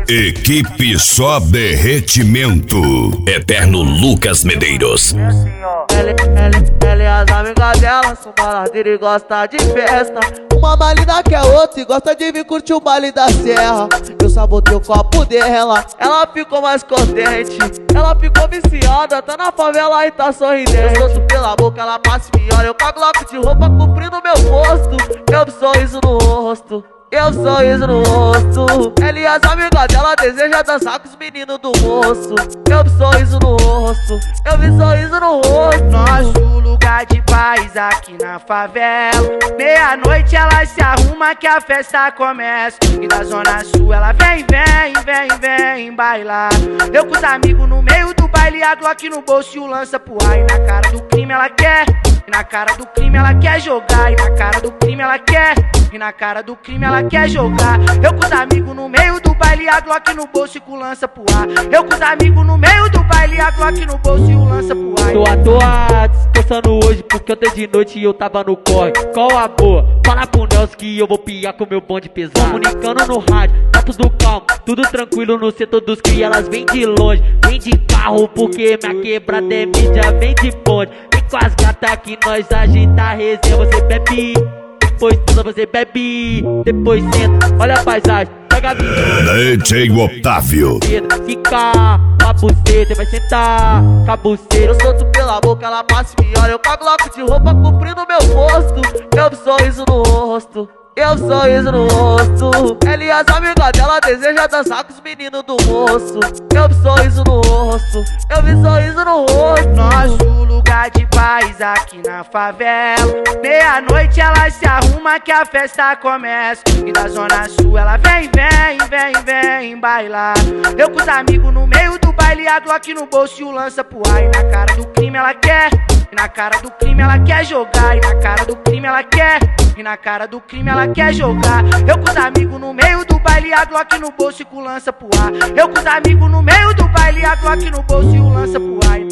Equipe só derretimento. Eterno Lucas Medeiros. É assim, ó. Ela e as amigas dela são baladeiras e gosta de festa. Uma malina que é outra e gosta de vir curtir o baile da serra. Eu sabotei o copo dela, ela ficou mais contente. Ela ficou viciada, tá na favela e tá sorridente. Eu solto pela boca, ela passa e me olha. Eu com a Glock de roupa cobrindo meu rosto. Eu vi sorriso no rosto. Eu sorriso no rosto. Ela e as amigas dela desejam dançar com os meninos do moço. Eu vi sorriso no rosto. Eu vi sorriso no rosto. Nosso lugar de paz aqui na favela. Meia-noite ela se arruma que a festa começa. E da zona sul ela vem bailar. Eu com os amigos no meio do baile, a Glock no bolso e o lança pro ar. E na cara do crime ela quer. E na cara do crime ela quer jogar. E na cara do crime ela quer. E na cara do crime ela quer jogar. Eu com os amigos no meio do baile, a Glock no bolso e com o lança pro ar. Eu com os amigos no meio do baile, a Glock no bolso e o lança pro ar. Tô à toa descansando hoje porque ontem de noite eu tava no corre. Qual a boa? Fala pro Nelson que eu vou piar com meu bonde pesado. Comunicando no rádio, tá tudo calmo, tudo tranquilo no setor dos cria. Elas vêm de longe, vêm de carro porque minha quebrada é mídia, vem de bonde. Vem com as gatas que nós agita a resenha. Você bebe, depois tudo você bebe, depois senta, olha a paisagem, pega a vida. DJ Otávio. Fica com a buceta, vai sentar com a buceta. Eu solto pela boca, ela passa e me olha. Eu com a Glock de roupa cobrindo meu rosto. Eu vi sorriso no rosto. Eu vi sorriso no rosto. Ela e as amigas dela desejam dançar com os meninos do moço. Eu vi sorriso no rosto. Eu vi sorriso no rosto. Nosso lugar de paz aqui na favela. Meia-noite ela se arruma que a festa começa. E da zona sul ela vem bailar. Eu com os amigos no meio do baile, a Glock no bolso e o lança pro ar. E na cara do crime ela quer. E na cara do crime ela quer jogar. E na cara do crime ela quer. E na cara do crime ela quer jogar. Eu com os amigos no meio do baile, a Glock no bolso e com o lança pro ar. Eu com os amigos no meio do baile, a Glock no bolso e o lança pro ar.